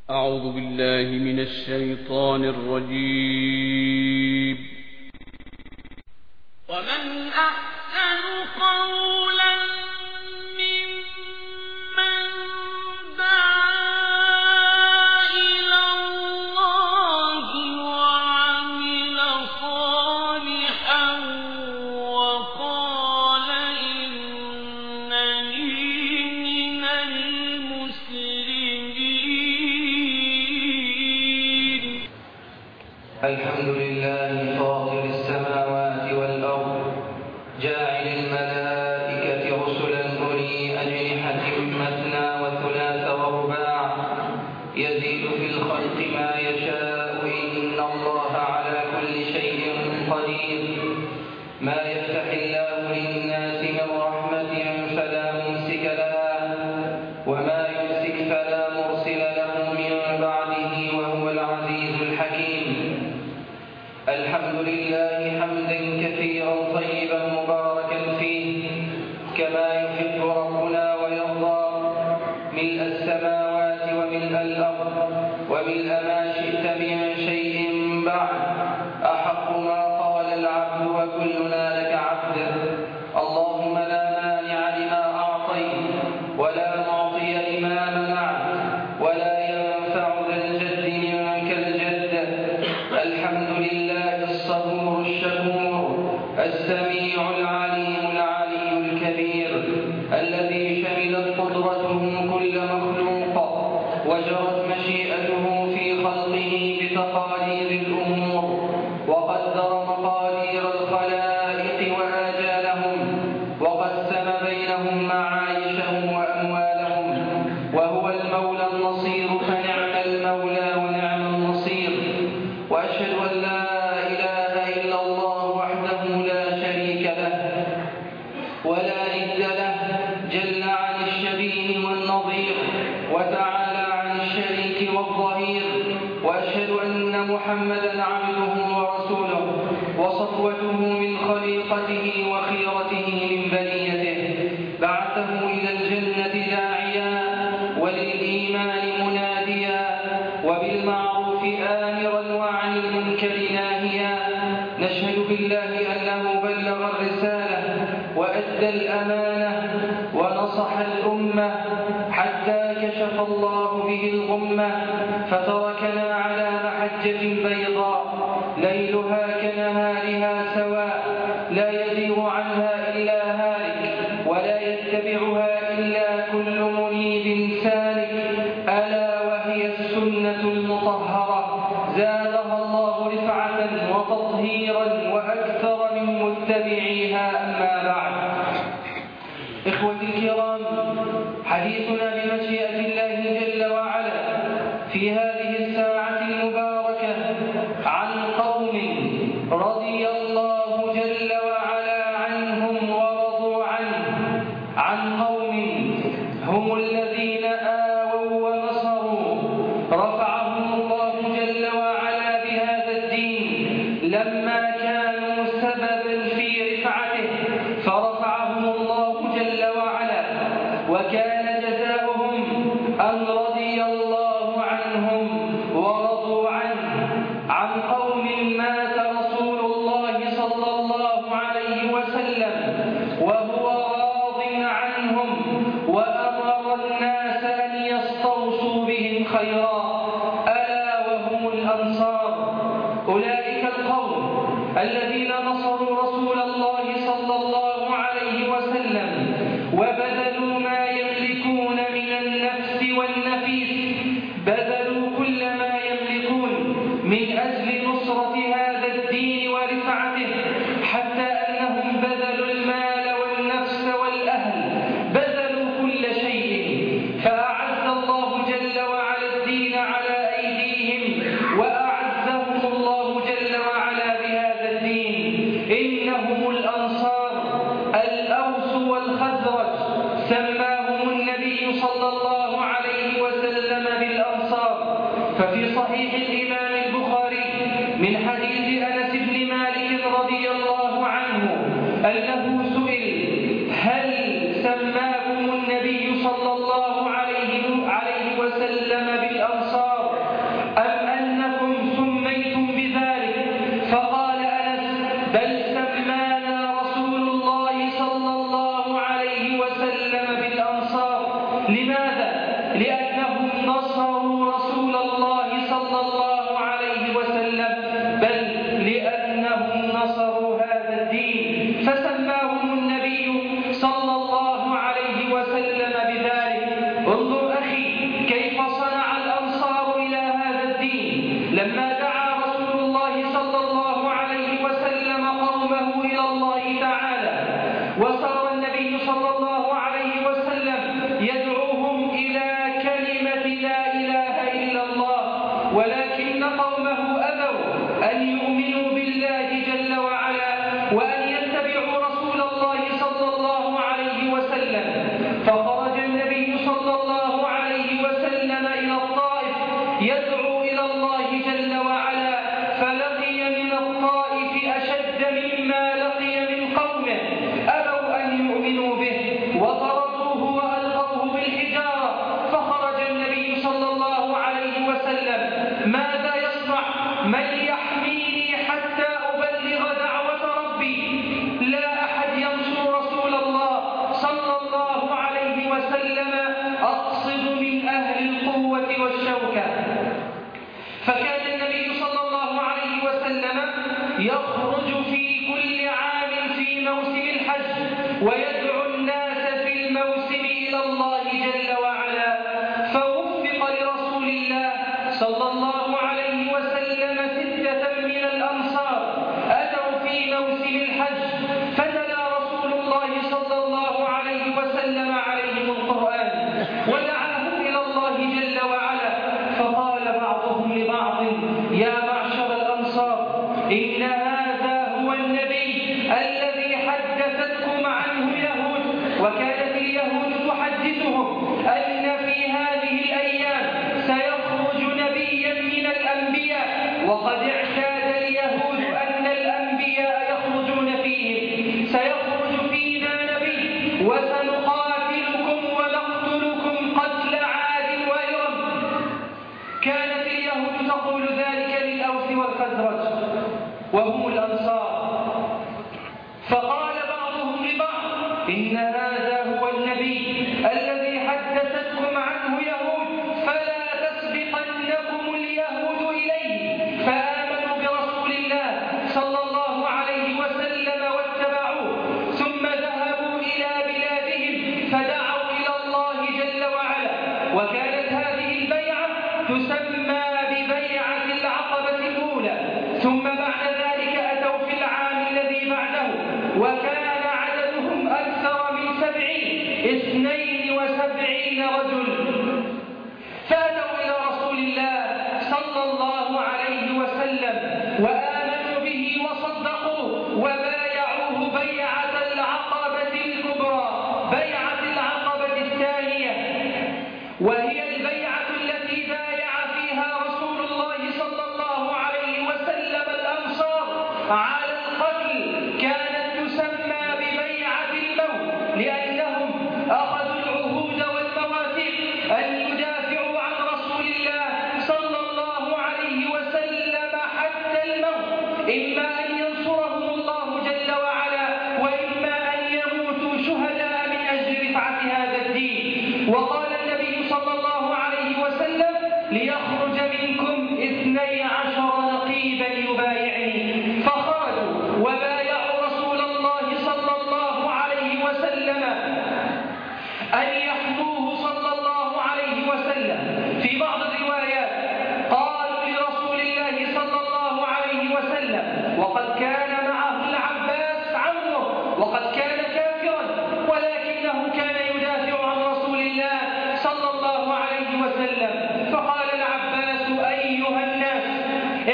أعوذ بالله من الشيطان الرجيم. ومن أحسن قولا ممن دعا إلى الله وعمل صالحا وقال إنني من المسلمين. الحمد لله فاطر السماوات والأرض جاعل الملائكة رسلا أولي أجنحة مثنى وثلاث ورباع يزيد في الخلق ما يشاء إن الله على كل شيء قدير. ما يفتح الله للناس من رحمة فلا ممسك لها وما يمسك فلا مرسل له من بعده وهو العزيز الحكيم. الحمد لله حمدا كثيرا طيبا مباركا فيه كما يحب ربنا ويرضى، ملء السماوات وملء الأرض وملء ما شئت من شيء بعد، أحق ما قال العبد وكلنا لك عبد. اللهم لا مانع لما أعطيت ولا معطي لما منعت ولا ينفع ذا الجد منك الجد. الحمد لله الصبور الشكور السميع العليم العلي الكبير الذي شملت قدرته كل مخلوق وجرت مشيئته في خلقه بتقاليد الأمور وقدر مقادير الخلائق وآجالهم وقسم بينهم معايشهم وأموالهم، وهو المولى النصير فنعم المولى ونعم النصير. وأشهد أن لا إله إلا الله وحده لا شريك له ولا ند له، جل عن الشبيه والنظير وتعالى عن الشريك والظهير. وأشهد أن محمدا عبده ورسوله وصفوته من خليقته وخيرته من بنيته، بعثه إلى الجنة داعيا وللإيمان مناديا وبالمعروف آمرا وعن المنكر ناهيا. نشهد بالله أنه بلغ الرسالة وأدى الأمانة ونصح الأمة حتى كشف الله به الغمة، فتركنا على محجة بيضاء ليلها كنهارها سواء، لا يزيغ عنها إلا هالك ولا يتبعها إلا كل منيب سالك، ألا وهي السنة المطهرة زادها الله رفعة وتطهيرا وأكثر من متبعيها. أما بعد، إخوتي الكرام، حديثنا بمشيئة الله جل وعلا في هذه الساعة المباركة عن قوم رضي الله جل وعلا عنهم ورضوا عنه، عن قوم هم الذين آووا ونصروا رفعهم الله جل وعلا بهذا الدين لما كانوا سببا في رفعته، فرفعهم الله جل وعلا وكان جزاؤهم أن رضي الله عنهم ورضوا عنه. عن قوم مات رسول الله صلى الله عليه وسلم وهو راض عنهم وأمر الناس أن يستوصوا بهم خيرا، ألا وهم الأنصار. أولئك القوم الذين نصروا رسول الله صلى الله عليه وسلم وبذلوا ما يملكون من النفس والنفيس، بذلوا كل ما يملكون من أجل نصرة هذا الدين ورفعته، حتى أنهم بذلوا المال والنفس والأهل، بذلوا كل شيء، فأعز الله جل وعلا الدين على أيديهم وأعزهم الله جل وعلا بهذا الدين. إنهم الأنصار الأوس والخزرج، سماهم النبي صلى الله عليه وسلم بالأنصار. ففي صحيح الإمام البخاري من حديث أنس بن مالك رضي الله عنه أنه سئل: هل سماكم النبي صلى الله عليه وسلم بالأنصار؟ ولكن قومه أبوا أن يؤمنوا بالله جل وعلا وأن يتبعوا رسول الله صلى الله عليه وسلم. فخرج النبي صلى الله عليه وسلم إلى الطائف يدعو إلى الله جل وعلا، فلقي من الطائف أشد مما لقي من قومه، أبوا أن يؤمنوا به وطردوه وألقوه بالحجارة. فخرج النبي صلى الله عليه وسلم: ماذا يصنع؟ من يحميني حتى أبلغ دعوة ربي؟ لا أحد ينصر رسول الله صلى الله عليه وسلم أقصد من أهل القوة والشوكة. فكان النبي صلى الله عليه وسلم يخرج في كل عام في موسم الحج ويدعو الناس في الموسم إلى الله جل وعلا. فوفق لرسول الله صلى الله عليه وسلم 6 من الأنصار أتوا في موسم الحج، فتلا رسول الله صلى الله عليه وسلم عليهم القرآن ودعاهم إلى الله جل وعلا. فقال بعضهم لبعض: يا معشر الأنصار، إن هذا هو النبي الذي حدثتكم عنه اليهود، وكانت اليهود تحدثهم أن في هذه الأيام سيخرج نبيا من الأنبياء، وقد اعتاد اليهود أن الأنبياء يخرجون فيهم. سيخرج فينا نبي وسنقاتلكم ونقتلكم قتل عاد وإرم. كانت اليهود تقول ذلك للأوس والخزرج وهم الأنصار. فقال بعضهم لبعض: إن هذا هو النبي الذي حدثتكم عنه يهود، فلا تسبقنكم اليهود إليه. فآمنوا برسول الله صلى الله عليه وسلم واتبعوه، ثم ذهبوا إلى بلادهم فدعوا إلى الله جل وعلا. وكانت هذه البيعة تسمى ببيعة العقبة الأولى. ثم بعد ذلك أتوا في العام الذي بعده، وكان عددهم أكثر من 72 رجل. فأتوا إلى رسول الله صلى الله عليه وسلم وآمنوا به وصدقوه وبايعوه بيعة العقبة الكبرى، بيعة العقبة الثانية، وهي البيعة التي بايع فيها رسول الله صلى الله عليه وسلم الأنصار على القتل. كانت تسمى ببيعة الموت، لأنهم أخذوا العهود والمواثيق أن يدافعوا عن رسول الله صلى الله عليه وسلم حتى الموت، إما أن ينصرهم الله جل وعلا وإما أن يموتوا شهداء من أجل رفعة هذا الدين. وقال النبي صلى الله عليه وسلم: ليخرج منكم 12 نقيبا يبايعني. فخرجوا وبايعوا رسول الله صلى الله عليه وسلم أن يحموه صلى الله عليه وسلم. في بعض الروايات قالوا لرسول الله صلى الله عليه وسلم، وقد كان معه العباس عمه وقد كان كافرا، ولكنه كان يدافع عن رسول الله صلى الله عليه وسلم. فقال العباس: أيها الناس،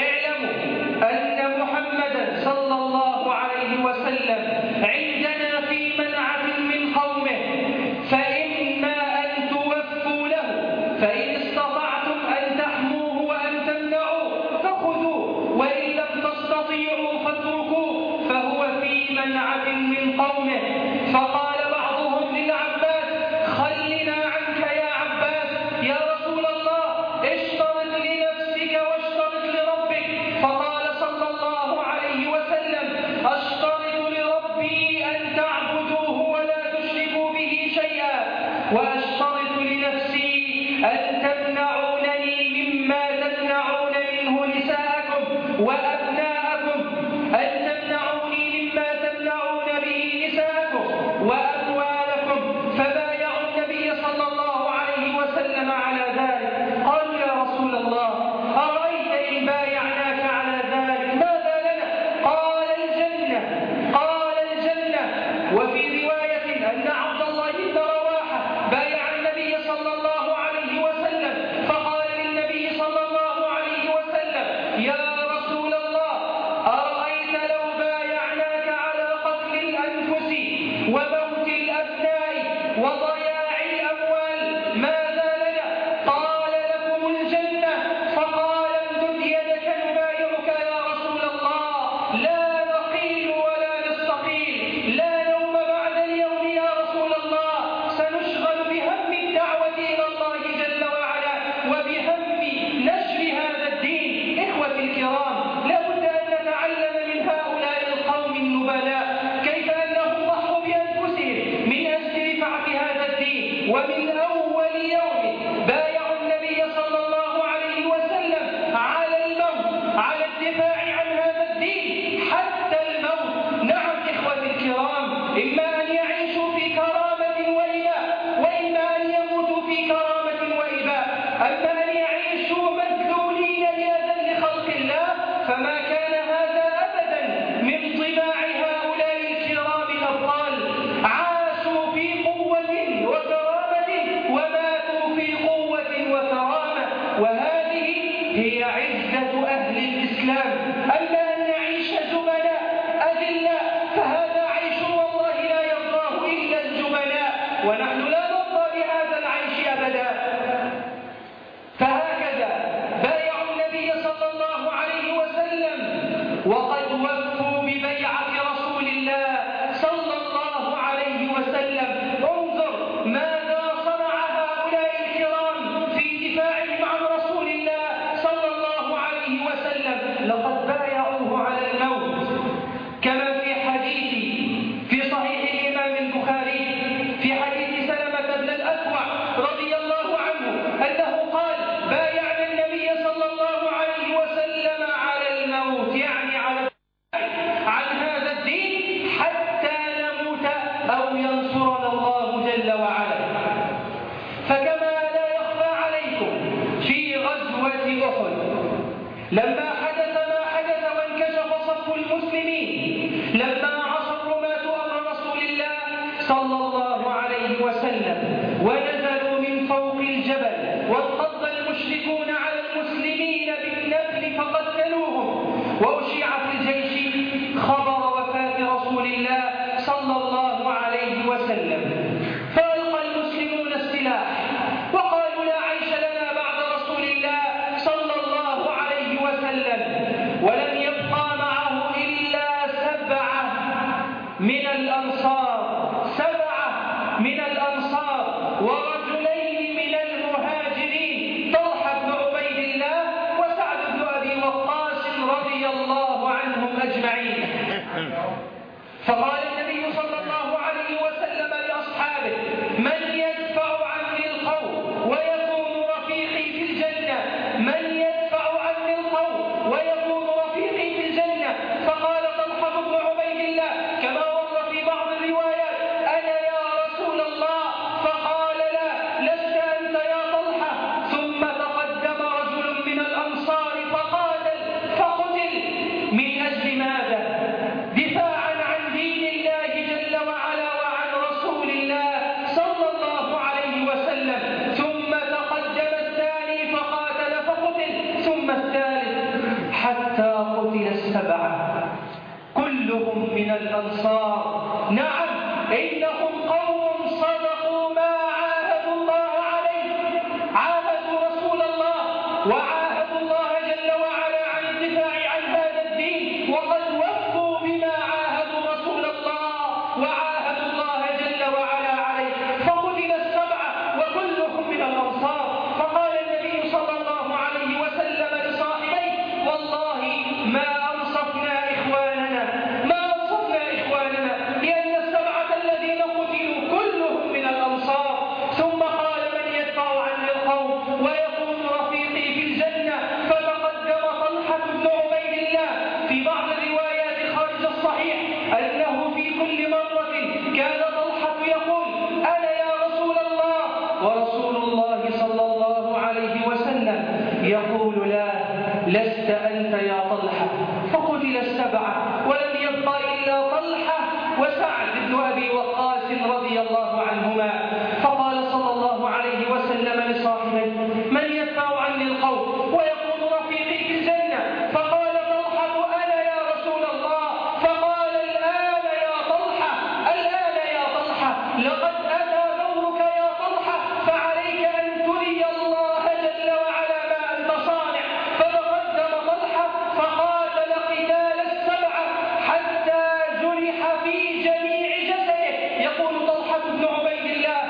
هي عزة أهل الإسلام. أما أن نعيش جبناء أذلاء فهذا عيش والله لا يرضاه إلا الجبناء، ونحن لا نرضى بهذا العيش أبدا. فهكذا بايعوا النبي صلى الله عليه وسلم وقد وفوا ببيعة رسول الله صلى الله عليه وسلم. انظر ماذا صنع هؤلاء الكرام في دفاعهم عن رسول الله صلى الله عليه وسلم. لقد بايعوه على الموت، كما في حديث في صحيح الإمام البخاري في حديث سلمة بن الأكوع رضي الله عنه أنه قال: بايعنا النبي صلى الله عليه وسلم على الموت، يعني على عن هذا الدين حتى نموت أو ينصرنا الله جل وعلا. فكما لا يخفى عليكم في غزوة أحد لما حدث ما حدث وانكشف صف المسلمين، لما عصى الرماة أمر رسول الله صلى الله عليه وسلم ونزلوا من فوق الجبل وانقض المشركون على المسلمين بالنبل فقتلوهم، وأشيع في الجيش خبر وفاة رسول الله صلى الله عليه وسلم، فألقى المسلمون السلاح وقالوا: لا عيش لنا بعد رسول الله صلى الله عليه وسلم. ولم يبقى معه إلا 7 من الأنصار، 7 من الأنصار ورجلين من المهاجرين، طلحة بن عبيد الله وسعد بن أبي وقاص رضي الله عنهم أجمعين. فقال النبي صلى الله عليه وسلم لأصحابه: من يدفع عني القوم ويكون رفيقي في الجنة؟ من يدفع عني القوم ويكون رفيقي في الجنة؟ فقال طلحة بن عبيد الله كما ورد في بعض الروايات: أنا يا رسول الله. فقال: لا، لست أنت يا طلحة. ثم تقدم رجل من الأنصار فقاتل فقتل. من أجل ماذا؟ دفاعا عن دين الله جل وعلا وعن رسول الله صلى الله عليه وسلم. ثم تقدم الثاني فقاتل فقتل، ثم الثالث، حتى قتل 7 كلهم من الأنصار. نعم، إنهم قوم صدقوا ما عاهدوا الله عليه، عاهدوا رسول الله وعاهدوا الله جل وعلا عن الدفاع عن هذا الدين، وقد وفوا بما عاهدوا رسول الله وعاهدوا الله جل وعلا عليه. فقتل 7 وكلهم من الأنصار. فقال النبي صلى الله عليه وسلم لصاحبيه: والله ما أنصفنا إخواننا، لأن 7 الذين قتلوا كلهم من الأنصار. ثم قال: من يدفع عني القوم ويكون رفيقي في الجنة؟ فتقدم طلحة بن عبيد الله في بعض الروايات خارج الصحيح أنه في كل مرة كان طلحة يقول: أنا يا رسول الله، ورسول الله صلى الله عليه وسلم يقول: لا، لست أنت يا طلحة. فقتل 7 ولم يبقى إلا طلحة وسعد بن أبي وقاص رضي الله عنهما. فقال صلى الله عليه وسلم لصاحبه: من يدفع عني القوم ويكون رفيقي في الجنة؟ فقال طلحة: أنا يا رسول الله. فقال: الآن يا طلحة، الآن يا طلحة، لقد أتى دورك يا طلحة، فعليك أن تري الله جل وعلا ما أنت صانع. فتقدم طلحة فقاتل قتال 7 حتى جرح في جميع جسده. يقول طلحة بن عبيد الله: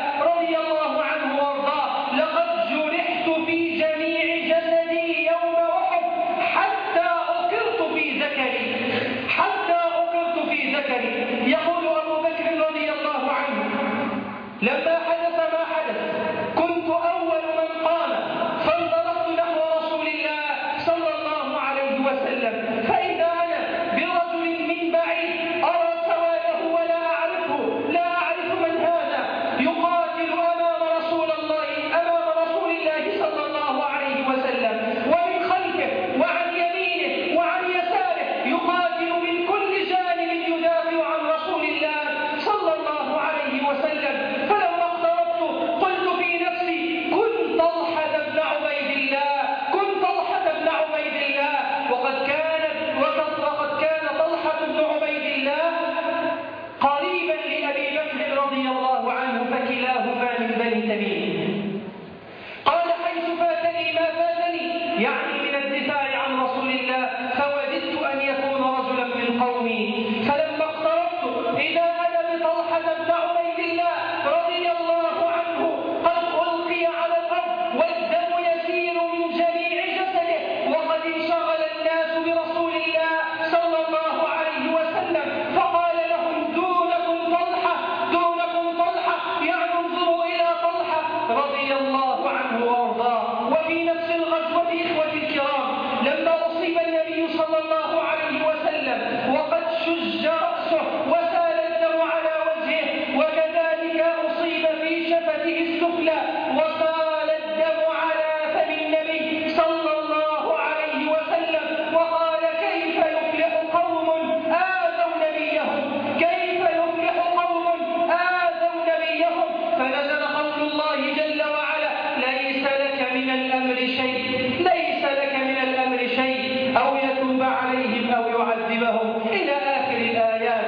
يعني من الدفاع عن رسول الله، فوددت أن يكون رجلا من قومي. فلما اقتربت إذا أنا بطلحة بن عبيد الله رضي الله عنه قد ألقي على الأرض والدم يسيل من جميع جسده، وقد انشغل الناس برسول الله صلى الله عليه وسلم. فقال لهم: دونكم طلحة، دونكم طلحة، يعني انظروا إلى طلحة رضي الله عنه وارضاه. وفي نفس الغزوة إخوتي الكرام لما أصيب النبي صلى الله عليه وسلم وقد شج رأسه وسال الدم على وجهه، وكذلك أصيب في شفته السفلى وسال الدم على فم النبي صلى الله عليه وسلم، وقال: كيف يفلح قوم آذوا نبيهم، كيف يفلح قوم آذوا نبيهم. فنزل قول الله جل وعلا: ليس لك من الأمر شيء، ليس لك من الأمر شيء، أو يتوب عليهم أو يعذبهم، إلى آخر الآيات.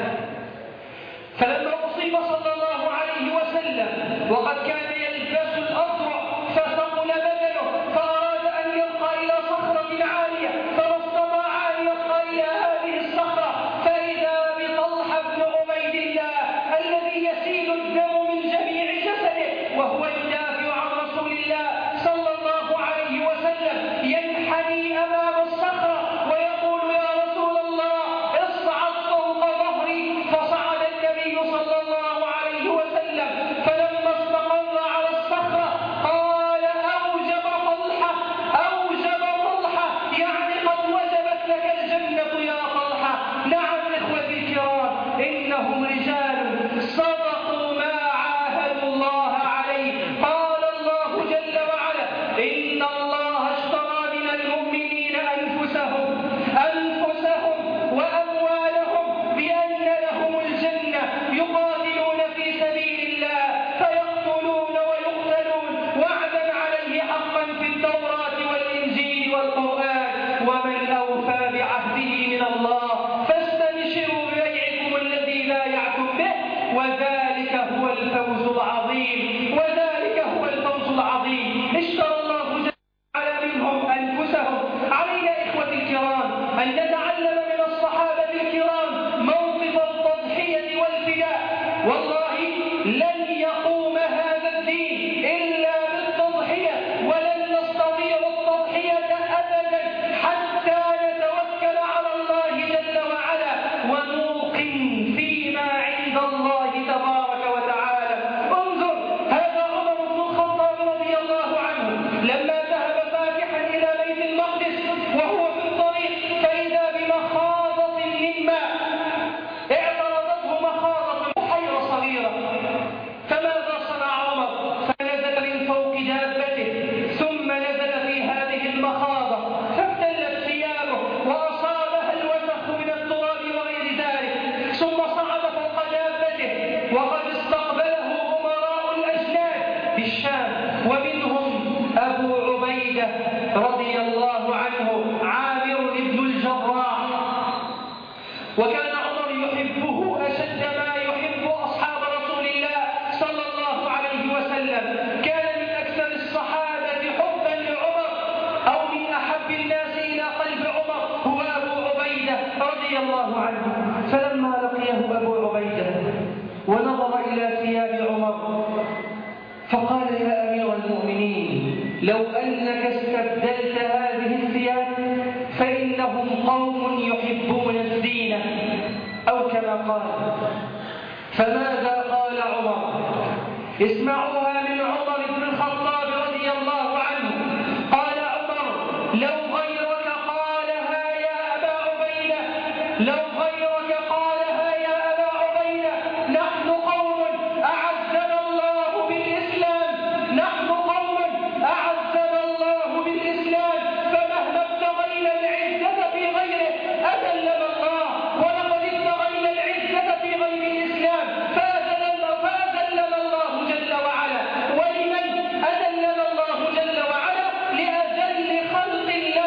فلما أصيب صلى الله عليه وسلم وقد كان يلبس الأضرع فثقل بدنه، فأراد أن يرقى إلى صخرة عالية فما استطاع أن يرقى إلى هذه الصخرة، فإذا بطلحة بن عبيد الله الذي يسيل الدم من جميع جسده وهو يدافع عن رسول الله صلى الله عليه وسلم ينحني أمام الصخرة ويقول: يا رسول الله اصعد فوق ظهري. فصعد النبي صلى الله عليه وسلم، فلما استقر على الصخرة قال: أوجب طلحة، أوجب طلحة، يعني قد وجبت لك الجنة يا طلحة. نعم إخوتي الكرام، إنهم رجال صدقوا ما عاهدوا الله عليه. قال الله جل وعلا: إن الله اشترى من المؤمنين أنفسهم وأموالهم بأن لهم الجنة يقاتلون في سبيل الله فيقتلون ويقتلون وعدا عليه حقا في التوراة والإنجيل والقرآن، ومن أوفى بعهده من الله فاستبشروا ببيعكم الذي بايعتم به، وذلك هو الفوز العظيم، وذلك هو الفوز العظيم. اشترى الله جل وعلا منهم أنفسهم. علينا إخوتي الكرام أن نتعلم من الصحابة الكرام موقف التضحية والفداء. والله لن يقوم هذا الدين إلا بالتضحية، ولن نستطيع التضحية أبدا حتى نتوكل على الله جل وعلا ونوقن فيما عند الله تبارك وتعالى. انظر، هذا عمر بن الخطاب رضي الله عنه لما ذهب فاتحا إلى بيت المقدس وهو في الطريق فإذا بمخاضة من ماء، اعترضته مخاضة بحيرة صغيرة. فماذا صنع عمر؟ فنزل من فوق دابته ثم نزل في هذه المخاضة فابتلت ثيابه وأصابها الوسخ من التراب وغير ذلك، ثم صعد فوق دابته وقد استقبله أمراء الأجناد بالشام، ومنهم أبو عبيدة رضي الله عنه عامر بن الجراح. وكان عمر يحبه أشد ما يحب أصحاب رسول الله صلى الله عليه وسلم. كان من أكثر الصحابة حبا لعمر، أو من أحب الناس إلى قلب عمر هو أبو عبيدة رضي الله عنه. فلما لقيه أبو عبيدة ونظر إلى ثياب عمر فقال: يا أمير المؤمنين، لو أنك استبدلت هذه الثياب فإنهم قوم يحبون الزينة، أو كما قال. فماذا قال عمر؟ اسمعوها من عمر بن الخطاب رضي الله عنه. قال عمر: لو غيرك قالها يا أبا عبيدة، لو غيرك قالها يا أبا عبيدة، نحن قوم أعزنا الله بالإسلام، نحن قوم أعزنا الله بالإسلام، فمهما ابتغينا العزة في غيره أذلنا الله، ولقد ابتغينا العزة في غير الإسلام فأذلنا الله جل وعلا. ولمن أذلنا الله جل وعلا؟ لأذل خلق الله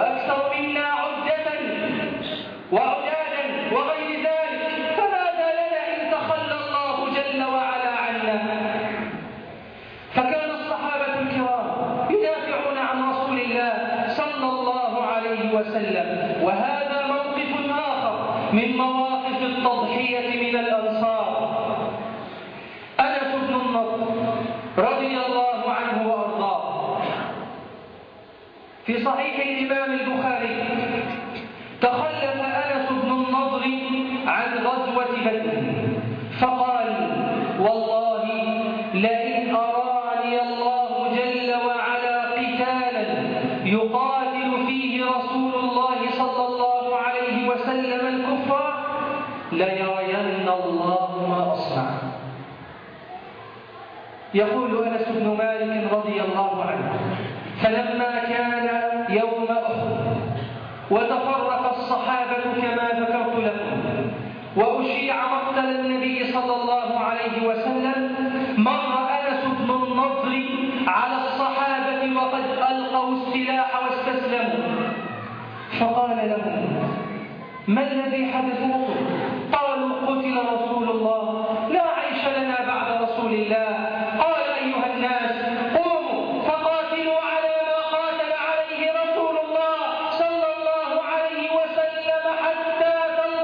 وأكثر منا عدة وعدادا وغير ذلك، فماذا لنا إن تخلى الله جل وعلا عنا؟ فكان الصحابة الكرام يدافعون عن رسول الله صلى الله عليه وسلم. وهذا موقف آخر من مواقف التضحية من الأنصار. أنس بن النضر رضي الله عنه وأرضاه في صحيح الإمام البخاري تخلف أنس بن النضر عن غزوة بدر فقال: والله لئن أراني الله جل وعلا قتالا يقاتل فيه رسول الله صلى الله عليه وسلم الكفار ليرين الله ما أصنع. يقول أنس بن مالك رضي الله عنه: فلما كان يوم أحد وتفرق الصحابة كما ذكرت لكم وأشيع مقتل النبي صلى الله عليه وسلم، مر أنس بن النضر على الصحابة وقد ألقوا السلاح واستسلموا، فقال لهم: ما الذي حدث لكم؟ قالوا: قتل رسول الله، لا عيش لنا بعد رسول الله. قال: أيها الناس قوموا فقاتلوا على ما قاتل عليه رسول الله صلى الله عليه وسلم حتى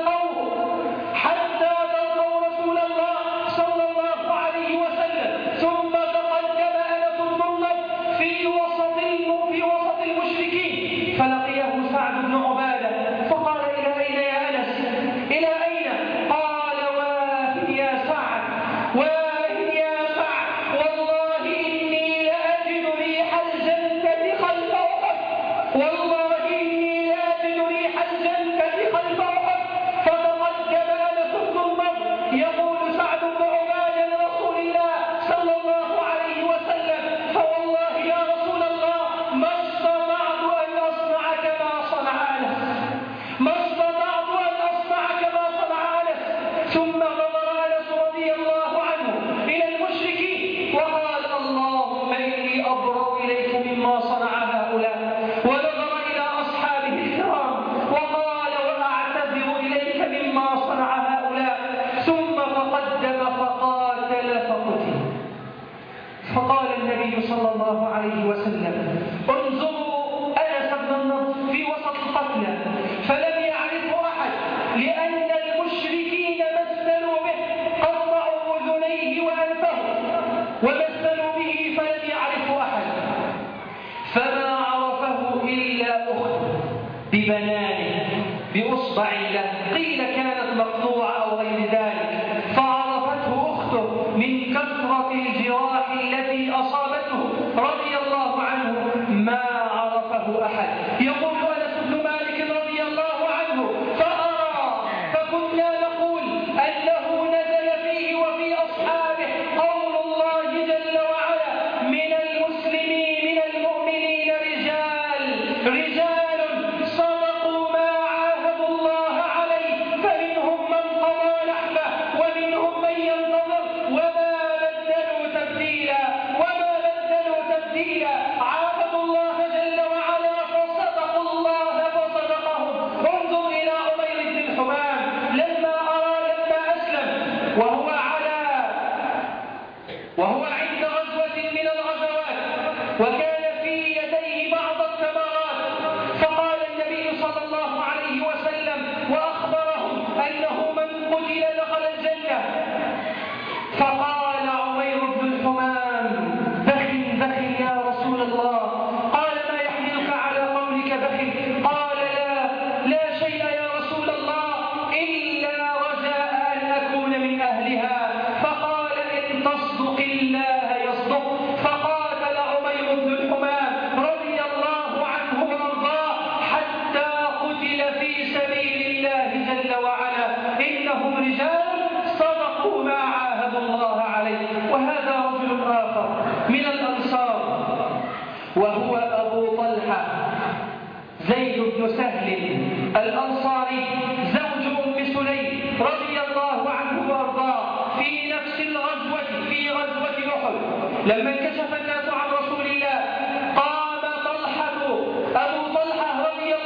تلقوا رسول الله صلى الله عليه وسلم. ثم تقدم أنس بن النضر في وسط المشركين فلقيه سعد بن عبادة فقال: إلى أين يا أنس؟ إلى أين؟ قال: واهن يا سعد، واهن يا سعد، والله إني لأجد ريح الجنة خلف أحد، والله إني لأجد ريح الجنة خلف أحد. فتقدم أنس بن النضر يقول سعد بن عبادة لرسول الله صلى الله عليه وسلم: فوالله يا رسول الله ما استطعت أن أصنع كما صنع أنس، ما استطعت أن أصنع كما صنع أنس. ثم نظر أنس رضي الله عنه إلى المشركين وقال: اللهم إني أبرأ إليك مما صنع هؤلاء. ونظر إلى أصحابه الكرام وقال: وأعتذر إليك مما صنع هؤلاء. ثم تقدم فقاتل فقتل. فقال النبي صلى الله عليه وسلم: انظروا أنس بن النضر في وسط القتلى فلم يعرفه أحد، لأن المشركين مثلوا به، قطعوا أذنيه وأنفه ومثلوا به فلم يعرفه أحد. فما عرفه إلا أخته ببنانه بأصبع له، قيل كانت مقطوعة أو غير ذلك، فعرفته أخته من كثرة الجراح التي أصابته رضي الله عنه، ما عرفه أحد. يقول أنس بن مالك رضي الله عنه: فكنا نقول أنه نزل فيه وفي أصحابه قول الله جل وعلا: من المسلمين من المؤمنين رجال صدقوا ما عاهدوا الله عليه، فمنهم من قضى نحبه ومنهم من ينتظر وما بدلوا تبديلا. عاهدوا الله جل وعلا فصدقوا الله فصدقهم. انظر إلى عمير بن الحمام لما أسلم وهو عند غزوة من الغزوات وكان في يديه بعض الثمرات، فقال النبي صلى الله عليه وسلم وأخبرهم أنه من قتل دخل الجنة. فقال عمير بن الحمام: بخ يا رسول الله. قال: ما يحملك على قولك بخ؟ قال: لا شيء يا رسول الله إلا رجاء أن أكون من أهلها. فقال: إن تصدق الله يصدق. فقاتل عمير بن الحمام رضي الله عنه وارضاه حتى قتل في سبيل الله جل وعلا. إنهم رجال صدقوا ما عاهدوا الله عليه. وهذا رجل آخر من الأنصار وهو أبو طلحة زيد بن سهل الأنصاري زوج أم سليم رضي الله عنه وارضاه في نفس الغزوة، في غزوة أحد، لما انكشف الناس عن رسول الله قام أبو طلحة رضي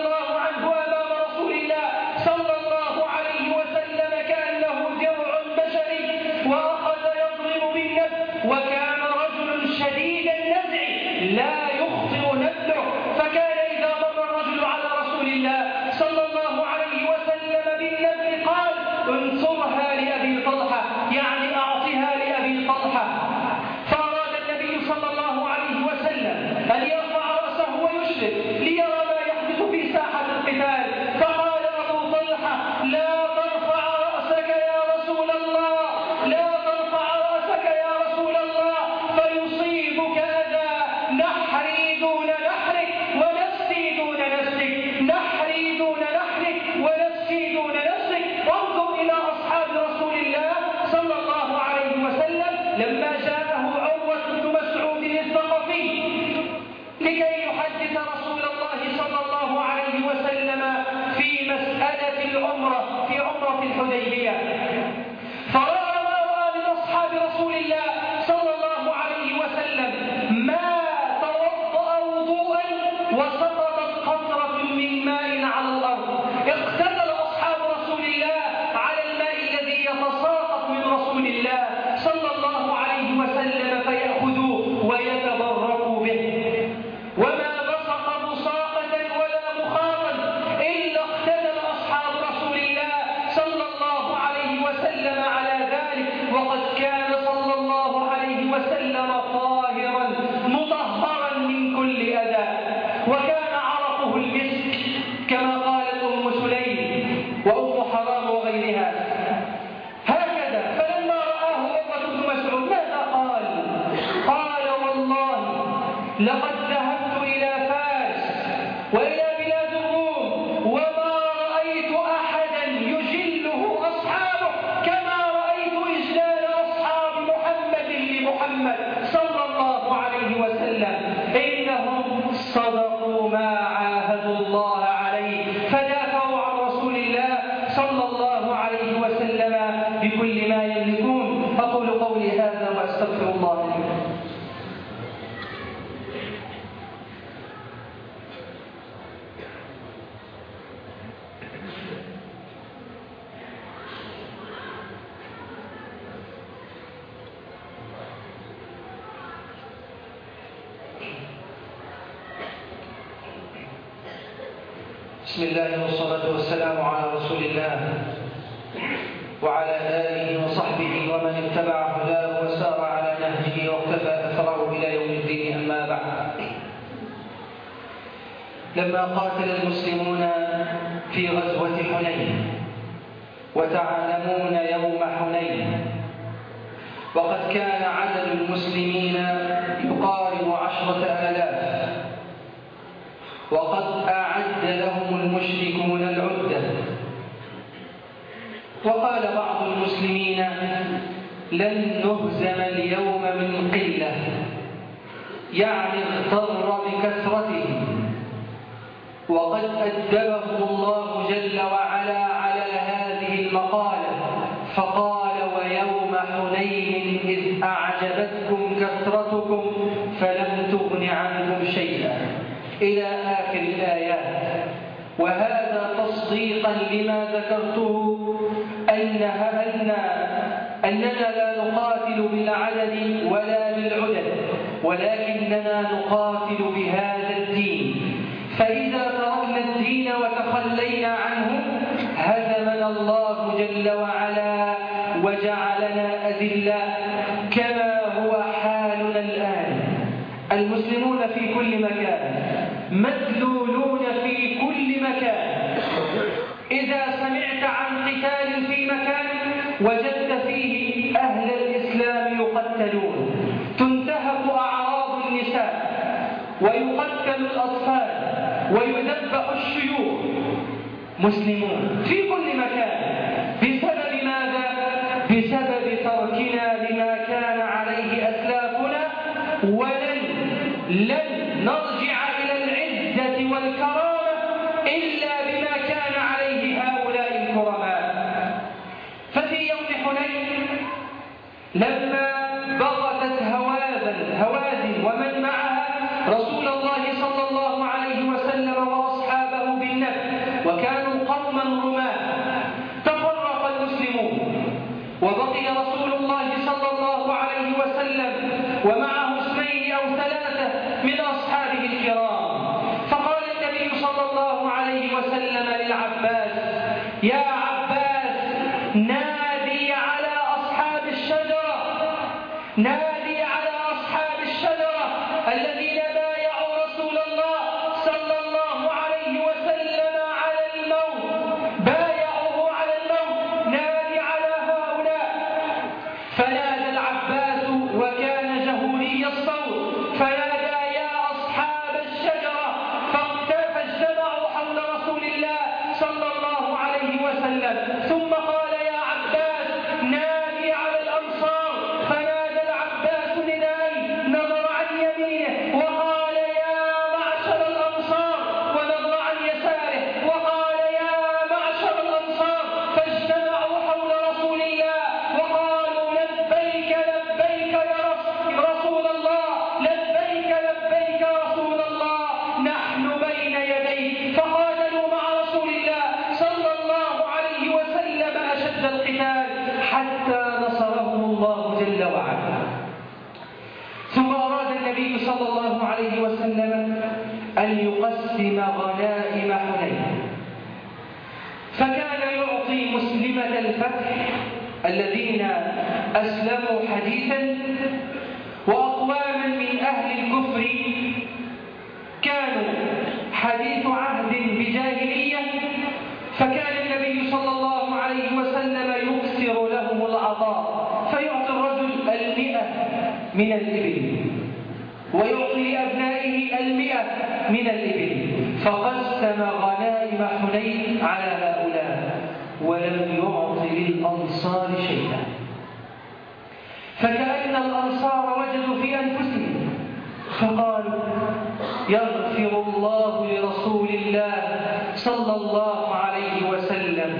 يحدث رسول الله صلى الله عليه وسلم في مسألة العمرة في عمرة الحديبية، فرأى ما رأى من أصحاب رسول الله صلى الله عليه وسلم، ما توضأ وضوءا وسقطت قطرة من ماء على الأرض، اقتتل أصحاب رسول الله على الماء الذي يتساقط من رسول الله صلى الله عليه وسلم فيأخذوه ويتبركوا به، وما بصق بصاقة ولا مخاطا إلا اقتتل أصحاب رسول الله صلى الله عليه وسلم على ذلك، وقد كان صلى الله عليه وسلم طاهرا مطهرا من كل أذى، وكان عرقه المسك كما قالت أم سليم وأم حرام وغيرها هكذا. فلما رآه عروة بن مسعود ماذا قال؟ قال والله لقد ذهبت إلى فارس وإلى بلاد الروم وما رأيت أحدا يجله أصحابه كما رأيت إجلال أصحاب محمد لمحمد صلى الله عليه وسلم، إنهم صدقوا ما عاهدوا الله عليه فدافعوا عن رسول الله صلى الله عليه وسلم بكل ما يملكون. أقول قولي هذا وأستغفر الله لي. بسم الله والصلاة والسلام على رسول الله وعلى آله وصحبه ومن اتبع هداه وسار على نهجه واقتفى أثره إلى يوم الدين، أما بعد. لما قاتل المسلمون في غزوة حنين وتعلمون يوم حنين، وقد كان عدد المسلمين يقارب 10,000، وقد أعد لهم المشركون العدة، وقال بعض المسلمين لن نهزم اليوم من قلة، يعني اغتر بكثرتهم، وقد أدبهم الله جل وعلا على هذه المقالة فقال ويوم حنين إذ أعجبتكم كثرتكم فلم تغن عنكم شيئا إلى آخر الآيات. وهذا تصديقا لما ذكرته أننا لا نقاتل بالعدد ولا بالعدد، ولكننا نقاتل بهذا الدين، فإذا تركنا الدين وتخلينا عنه هزمنا الله جل وعلا وجعلنا أذلاء كما هو حالنا الآن. المسلمون في كل مكان مدلولون في كل مكان، إذا سمعت عن قتال في مكان وجدت فيه أهل الإسلام يقتلون، تنتهك أعراض النساء ويقتل الأطفال ويذبح الشيوخ. مسلمون في كل مكان، بسبب ماذا؟ بسبب تركنا لما كان عليه أسلافنا، ولن نرجع إلى العزة والكرامة إلا بما كان عليه هؤلاء الكرماء. ففي يوم حنين لما بغتت هوازن ومن معها رسول الله صلى الله عليه وسلم وأصحابه بالنفل، وكانوا قوما رماة، تفرق المسلمون وبقي رسول الله صلى الله عليه وسلم ومعه 2 أو 3 من أصحابه الكرام. فقال النبي صلى الله عليه وسلم للعباس يا عباس نادي على أصحاب الشجرة الذين بايعوا رسول الله صلى الله عليه وسلم على الموت، بايعوه على الموت، نادي على هؤلاء. فنادى العباس وكان جهوري الصوت فنادى يا أصحاب الشجرة، فاجتمعوا حول رسول الله صلى الله عليه وسلم ونحن بين يديه، فقاتلوا مع رسول الله صلى الله عليه وسلم أشد القتال حتى نصرهم الله جل وعلا. ثم أراد النبي صلى الله عليه وسلم أن يقسم غنائم حنين، فكان يعطي مسلمة الفتح الذين أسلموا حديثا، وأقواما من أهل الكفر كانوا حديث عهد بجاهلية، فكان النبي صلى الله عليه وسلم يكثر لهم العطاء، فيعطي الرجل 100 من الإبل ويعطي لأبنائه 100 من الإبل، فقسم غنائم حنين على هؤلاء ولم يعط للأنصار شيئا. فكأن الأنصار وجدوا في أنفسهم فقالوا يغفر الله لرسول الله صلى الله عليه وسلم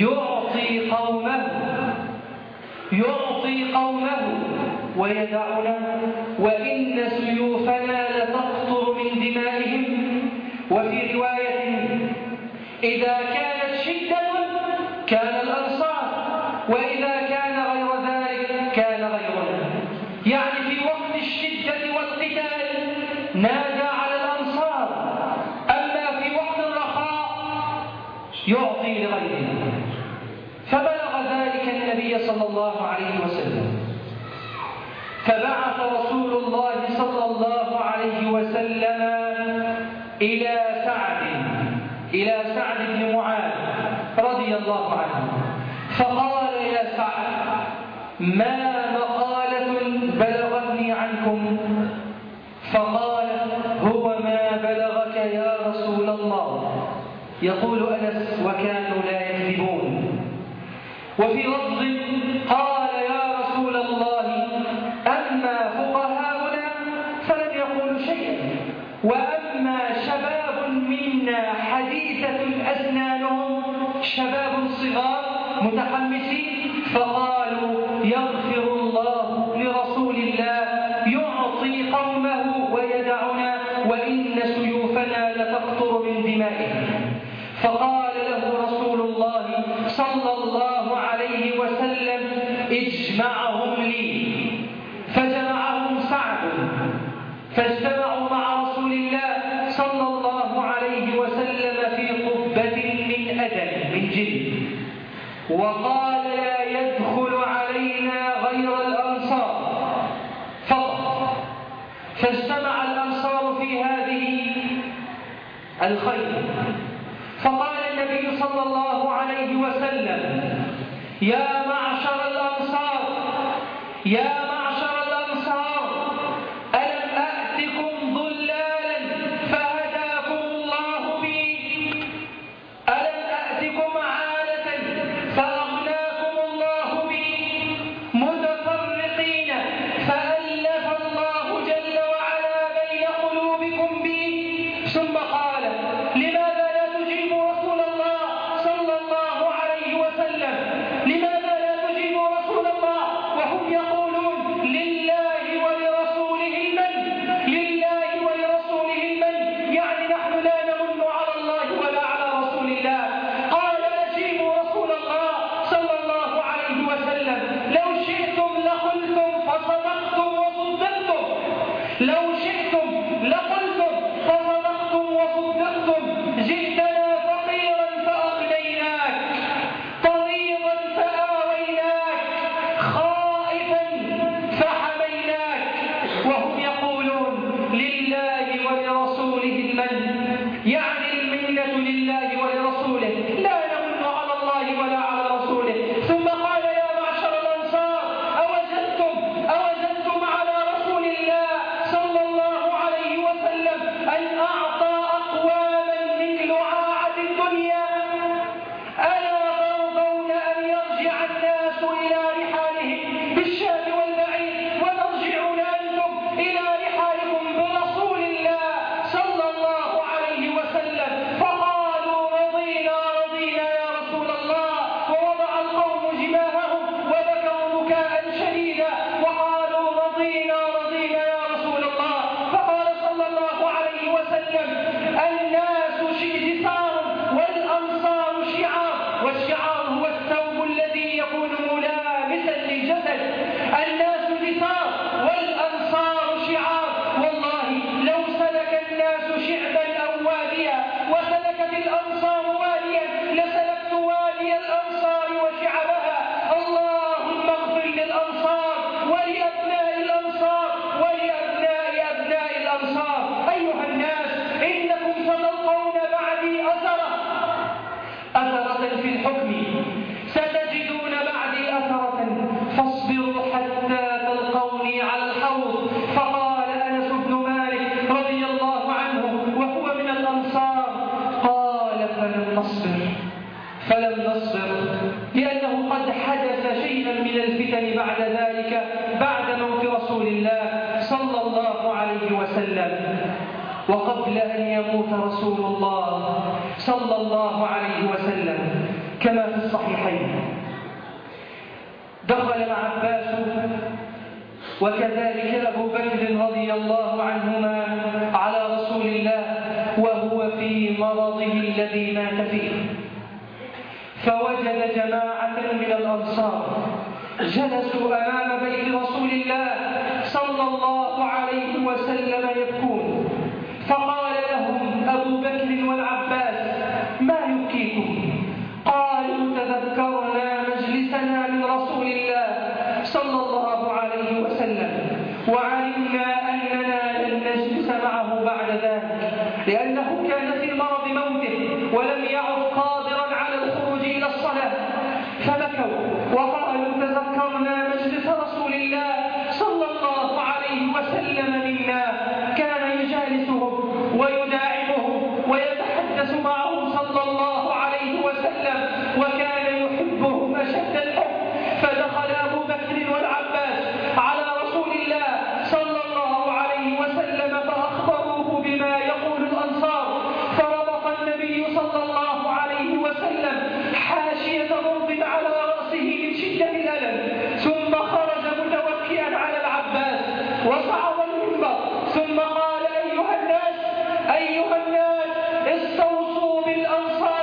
يعطي قومه ويدعنا، وإن سيوفنا لتقطر من دمائهم. وفي رواية إذا كانت شدة كان الأنصار، وإذا كان غير ذلك كان غيرنا، يعني في وقت الشدة والقتال نادى على الأنصار، أما في وقت الرخاء يعطي لغيره. فبلغ ذلك النبي صلى الله عليه وسلم، فبعث رسول الله صلى الله عليه وسلم إلى سعد بن معاذ رضي الله عنه، فقال يا سعد ما مقالة بلغتني عنكم؟ فقال هو ما بلغك يا رسول الله. يقول أنس وكانوا لا يكذبون. وفي لفظ قال يا رسول الله أما فقهاؤنا فلم يقولوا شيئا، وأما شباب منا حديثة أسنانهم، شباب صغار متحمسين، فقالوا يغفر الله لرسول الله يعطي قومه ويدعنا، وإن سيوفنا لتقطر من دمائهم. فقال له رسول الله صلى الله عليه وسلم اجمعهم لي، فجمعهم سعد، فاجتمعوا مع رسول الله صلى الله عليه وسلم في قبة من أدم من جلد، وقال لا يدخل علينا غير الأنصار فقط. فاجتمع الأنصار في هذه الخير، فقال النبي صلى الله عليه وسلم يا معشر الأنصار ألم أأتكم ضلالا فهداكم الله بي؟ ألم أأتكم عالة فأغناكم الله بي؟ متفرقين فألف الله جل وعلا بين قلوبكم بي؟ ثم قال لماذا لا تجيب رسول الله صلى الله عليه وسلم؟ لماذا لا تجيب رسول الله وهم يقولون الحكم ستجدون بعدي أثرة فاصبروا حتى تلقوني على الحوض. فقال أنس بن مالك رضي الله عنه وهو من الأنصار قال فلم نصبر لأنه قد حدث شيئا من الفتن بعد ذلك بعد موت رسول الله صلى الله عليه وسلم. وقبل أن يموت رسول الله صلى الله عليه وسلم كما في الصحيحين دخل العباس وكذلك أبو بكر رضي الله عنهما على رسول الله وهو في مرضه الذي مات فيه، فوجد جماعة من الأنصار جلسوا أمام بيت رسول الله صلى الله عليه وسلم يبكون. فقال لهم أبو بكر والعباس ما يبكيكم؟ قالوا تذكرنا مجلسنا من رسول الله صلى الله عليه وسلم وعلمنا أننا لن نجلس معه بعد ذلك لأنه كان في مرض موته ولم يعد قادرا على الخروج إلى الصلاة. فبكوا وقالوا تذكرنا مجلس رسول الله صلى الله عليه وسلم منا كان يجالسهم ويداعبهم ويتحدث معهم صلى الله عليه وسلم وكان يحبهم أشد الحب. فدخل أبو بكر والعباس على رسول الله صلى الله عليه وسلم فأخبروه بما يقول الأنصار، فربط النبي صلى الله عليه وسلم حاشية رمض على رأسه من شدة الألم، ثم خرج متوكئا على العباس وصعد المنبر ثم قال أيها الناس استوصوا بالأنصار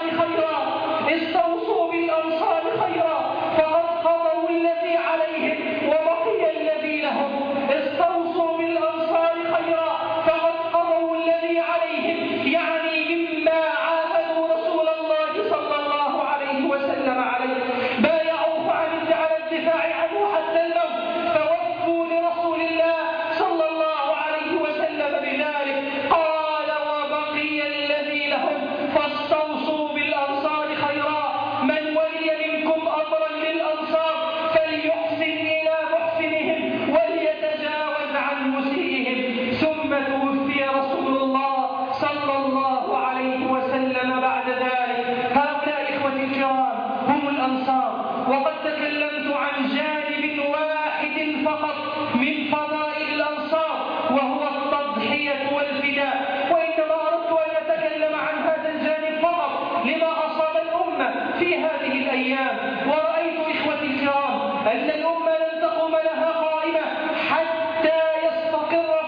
خيرا فقد قضوا الذي عليهم وبقي الذي لهم. استوصوا بالأنصار خيرا فقد قضوا الذي عليهم، يعني مما عاهدوا رسول الله صلى الله عليه وسلم عليه، بايعوه على الدفاع عنه حتى الموت، فوفوا لرسول الله صلى الله عليه وسلم بذلك. قال وبقي الذي لهم فاستوصوا بالأنصار خيرا. من ولي منكم أمرا للأنصار فليحسن إلى محسنهم وليتجاوز عن مسيئهم. ثم توفي رسول الله صلى الله عليه وسلم بعد ذلك. هؤلاء إخوتي الكرام هم الأنصار، وقد تكلمت عن جانب واحد فقط من فضائل الأنصار وهو التضحية والفداء، وإنما أردت أن أتكلم عن هذا الجانب فقط لما أصاب الأمة في هذه الأيام. ورأيت إخوتي الكرام أن الأمة لن تقوم لها قائمة حتى يستقر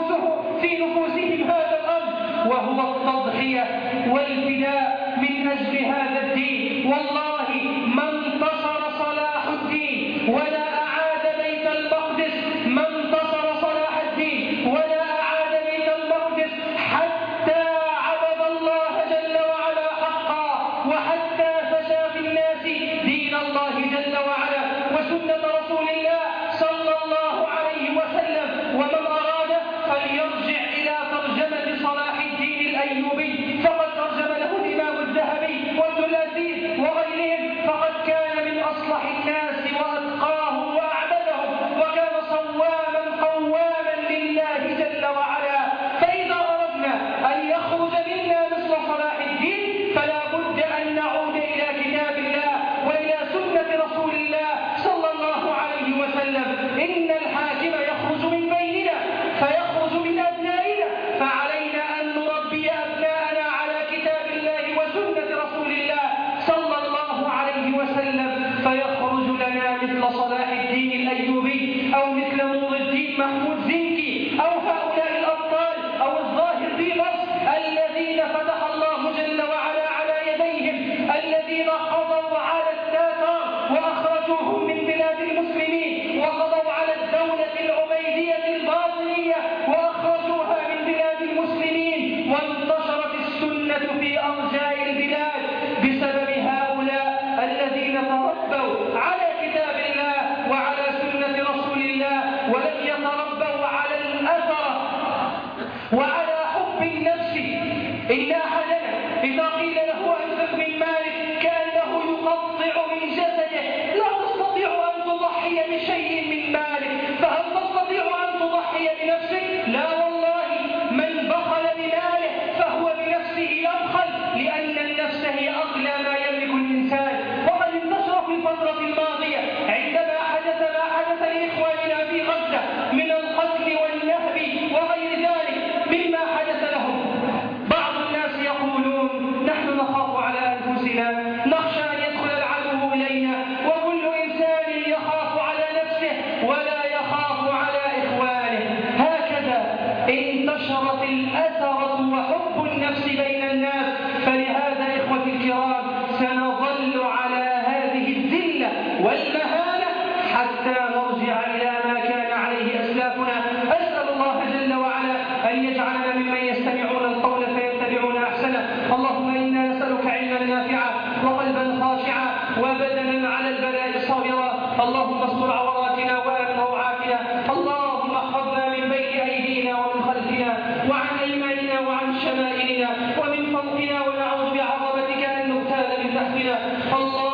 في نفوسهم هذا الأمر، وهو التضحية والفداء من أجل هذا الدين. والله ما انتصر صلاح الدين ولا أعاد بيت المقدس، ما انتصر صلاح الدين ولا أعاد بيت المقدس حتى عبد الله جل وعلا حقا، وحتى فشى في الناس دين الله جل وعلا وسنة رسول الله صلى الله عليه وسلم. ومن أراد فليرجع إلى ترجمة صلاح الدين الأيوبي، فقد ترجم له الإمام الذهبي وابن الأثير وغيرهم، فقد كان من أصلح الناس وأتقاهم وأعبدهم، وكان صواما قواما لله جل وعلا. فإذا أردنا أن يخرج منا مثل صلاح الدين فلا بد أن نعود إلى كتاب الله وإلى سنة رسول الله صلى الله عليه وسلم. إن الحاكم يخرج من بيننا فيخرج من أبنائنا، فعلينا أن نربي أبناءنا على كتاب الله وسنة رسول الله صلى الله عليه وسلم، فيخرج لنا مثل صلاح الدين الأيوبي أو مثل نور الدين محمود زنكي أو هؤلاء الأبطال أو الظاهر في مصر الذين فتح الله جل وعلا على يديهم، الذين قضوا على التتار وأخرجوهم من بلاد المسلمين، وقضوا على الدولة العبيدية الباطنية وأخرجوها من بلاد المسلمين، وانتشرت السنة في أرجاء البلاد بسبب هؤلاء الذين تربوا على كتاب الله وعلى سنة رسول الله، ولم يتربوا على الأثر وعلى حب النفس. إن أحدنا إذا قيل له أنفق من مالك كأنه الفترة الماضية عندما حدث ما حدث لإخواننا في غزة من القتل والنهب وغير ذلك مما حدث لهم. بعض الناس يقولون نحن نخاف على أنفسنا، نخشى أن يدخل العدو إلينا، وكل إنسان يخاف على نفسه ولا يخاف على إخوانه. هكذا انتشرت الأثرة وحب النفس بين الناس. فلهذا إخوتي الكرام سنظل على هذه الذلة والمهانة حتى نرجع إلى ما كان عليه أسلافنا. أسأل الله جل وعلا أن يجعلنا ممن يستمعون القول فيتبعون أحسنه. اللهم إنا نسألك علما نافعا وقلبا خاشعا وبدنا على البلاء صابرا. اللهم استر عوراتنا وآمن روعاتنا. اللهم احفظنا من بين أيدينا ومن خلفنا وعن أيماننا وعن شمائلنا ومن فوقنا، ونعوذ بعظمتك أن نغتال من تحتنا.